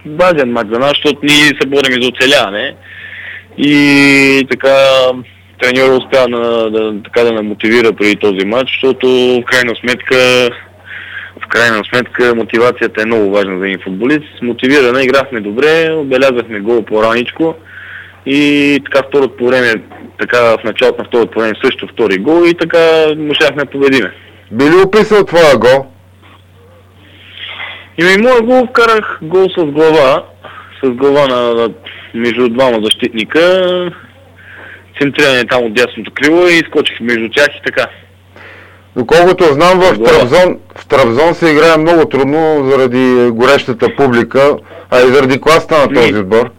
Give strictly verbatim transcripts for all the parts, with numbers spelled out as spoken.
важен матч за нас, защото ние се борим и за оцеляване. И така треньора успя да, да, така да ме мотивира преди този матч, защото в крайна сметка в крайна сметка мотивацията е много важна за един футболист. Мотивирана, играхме добре, отбелязахме гол по-раничко и така второто по време, така в началото на второто по време също втори гол и така можахме да победиме. Би ли описал твоя гол? И ми моя гол вкарах гол с глава, с глава на, на между двама защитника, центриране там от дясното крило и скочих между тях и така. Доколкото знам, в Трабзон, в Трабзон се играе много трудно заради горещата публика, а и заради класата на този отбор.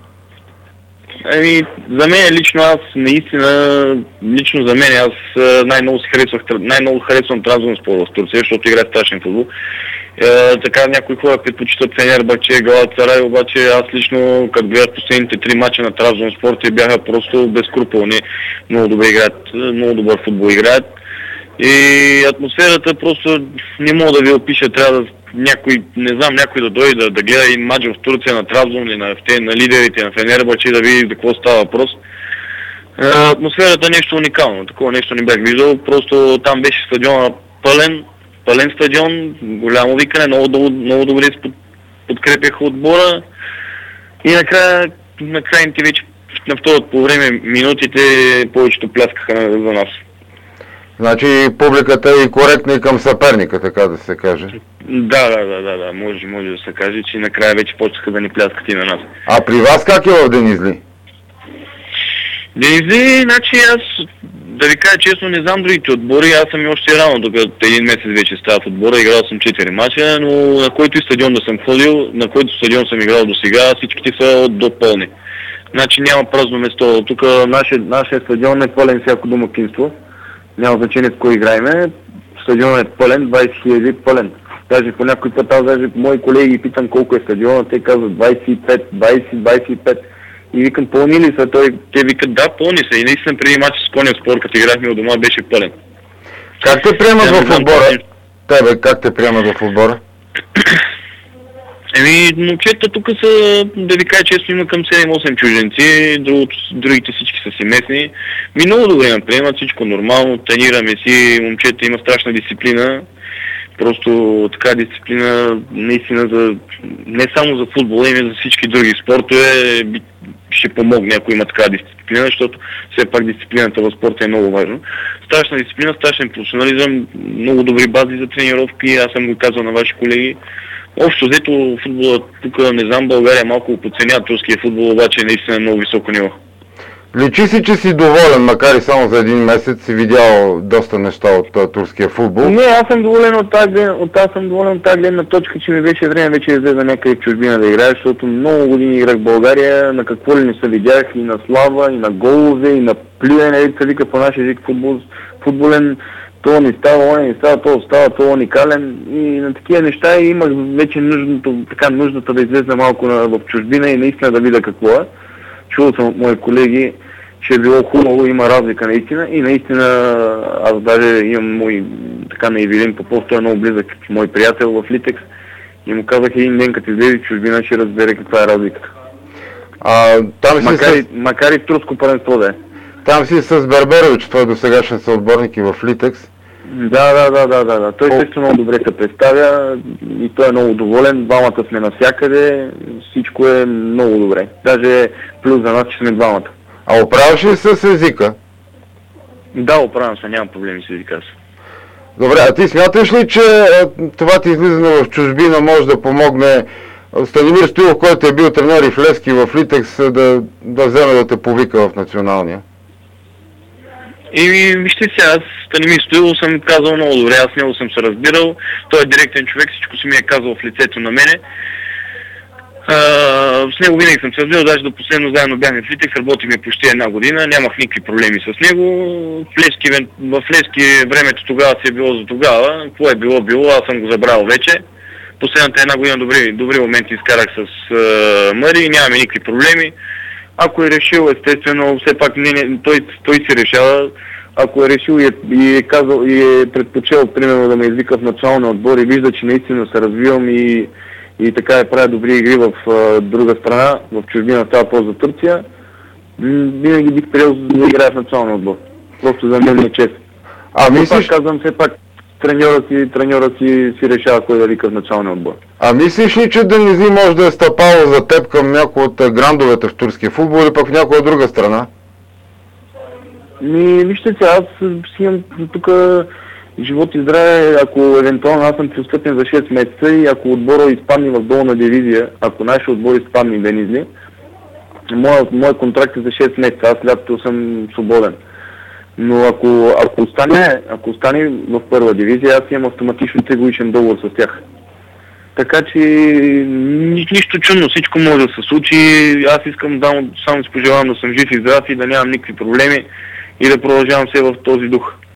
Ами, за мен лично аз наистина, лично за мен аз най-много си харесвах, най-много харесвам Трабзонспор в Турция, защото играе страшен футбол. Е, така някои хора предпочитат Фенербахче, Галатасарай, обаче аз лично, като гледах последните три мача на Трабзонспор, те бяха просто безскрупулни, много добре играят, много добър футбол играят. И атмосферата просто не мога да ви опиша, трябва да някой, не знам, някой да дойде да, да гледа един матч в Турция на Трабзон или на, на лидерите на Фенербахче да види за какво става въпрос. Е, атмосферата е нещо уникално, такова нещо не бях виждал, просто там беше стадиона пълен, пълен стадион, голямо викане, много, много добре подкрепяха отбора и накрая, накрая вече на второто по време минутите повечето пляскаха за нас. Значи публиката е и коректна и към съперника, така да се каже. Да, да, да, да, да, може, може да се каже, че накрая вече почнаха да ни пляскат и на нас. А при вас как е в Денизли? Денизли, значи аз, да ви кажа честно, не знам другите отбори, аз съм и още рано, докато един месец вече става в отбора, играл съм четири мача, но на който и стадион да съм ходил, на който стадион съм играл до сега, всичките са до пълни. Значи няма празно место, тук нашия, нашия стадион е пълен всяко домакинство. Няма значение с кой играеме, стадионът е пълен, двайсет хиляди пълен. Даже по някой път аз даже мои колеги питам колко е стадионът, те казват двайсет и пет, двайсет, двайсет и пет. И викам, пълни ли са? Той, те викат, да, пълни са. И наистина преди матч с Коня Спор, като играхме от дома, беше пълен. Как те приемат в отбора? Тебе, как те приемат в отбора? Еми, момчета тук са, да ви кажа често, има към седем-осем чужденци, другото, другите всички са си местни. Ми много добре ме приемат, всичко нормално, тренираме си, момчета има страшна дисциплина. Просто така дисциплина наистина за, не само за футбола, ами за всички други спортове ще помогне, ако има така дисциплина, защото все пак дисциплината в спорта е много важно. Страшна дисциплина, страшен професионализъм, много добри бази за тренировки, аз съм го казал на ваши колеги. Общо взето футбола, тук не знам, България малко подценява турския футбол, обаче е наистина много високо ниво. Личи си, че си доволен, макар и само за един месец си видял доста неща от uh, турския футбол. Не, аз съм доволен от тази, от аз съм доволен от тази гледна точка, че ми беше време вече да излезе някъде в чужбина да играя, защото много години играх в България, на какво ли не се видях, и на слава, и на голове, и на плюене, се вика по нашия език футбол, футболен, това не става, он не става, това става, това уникален и на такива неща и имах вече нуждата, така, нуждата да излезна малко на, в чужбина и наистина да видя какво е. Чувал съм от мои колеги, че е било хубаво, има разлика наистина и наистина аз даже имам мой така на Ивелин Попов, той е много близък мой приятел в Литекс и му казах един ден като излезе в чужбина ще разбере каква е разликата. А, там макар, си и, с... макар и в турско паренство да е. Там си с Берберович, той досегашен съотборник и в Литекс. Да, да, да, да, да, да. Той също много добре се представя и той е много доволен. Двамата сме навсякъде, всичко е много добре. Даже плюс за нас, че сме двамата. А оправяш ли с езика? Да, оправям се, нямам проблеми с езика. Добре, а ти смяташ ли, че това ти излизане в чужбина може да помогне Станимир Стоилов, който е бил тренер и в Левски и в Литекс, да, да вземе да те повика в националния? И вижте сега, аз Станимир Стоилов съм казал много добре, аз него съм се разбирал, той е директен човек, всичко си ми е казал в лицето на мене. А, с него винаги съм се разбирал, даже до последно заедно бяхме в Литекс, работихме почти една година, нямах никакви проблеми с него. В Левски, в Левски времето тогава си е било за тогава, какво е било било, аз съм го забрал вече. Последната една година добри, добри моменти изкарах с uh, Мари, нямаме никакви проблеми. Ако е решил, естествено, все пак не, не, той, той си решава, ако е решил и е, и е казал и е предпочел, примерно, да ме извика в националния отбор и вижда, че наистина се развивам и, и така е правя добри игри в а, друга страна, в чужбина става по за Турция, винаги бих приел да играя в националния отбор. Просто за мен е чест. А Но мислиш... пак казвам, все пак треньора си, треньора си, си решава кой да вика в националния отбор. А мислиш ли, че Денизи може да е стъпало за теб към някои от грандовете в турския футбол или пък в някоя друга страна? Ми, вижте се, аз си имам тук живот и здраве, ако евентуално аз съм преотстъпен за шест месеца и ако отбора изпадне в долна дивизия, ако нашия отбор изпадне в Денизли, моят мой контракт е за шест месеца, аз лятото съм свободен. Но ако, ако, остане, ако остане в първа дивизия, аз имам автоматично тригодишен договор с тях. Така че ни, нищо чудно, всичко може да се случи. Аз искам да само си пожелавам да съм жив и здрав и да нямам никакви проблеми и да продължавам се в този дух.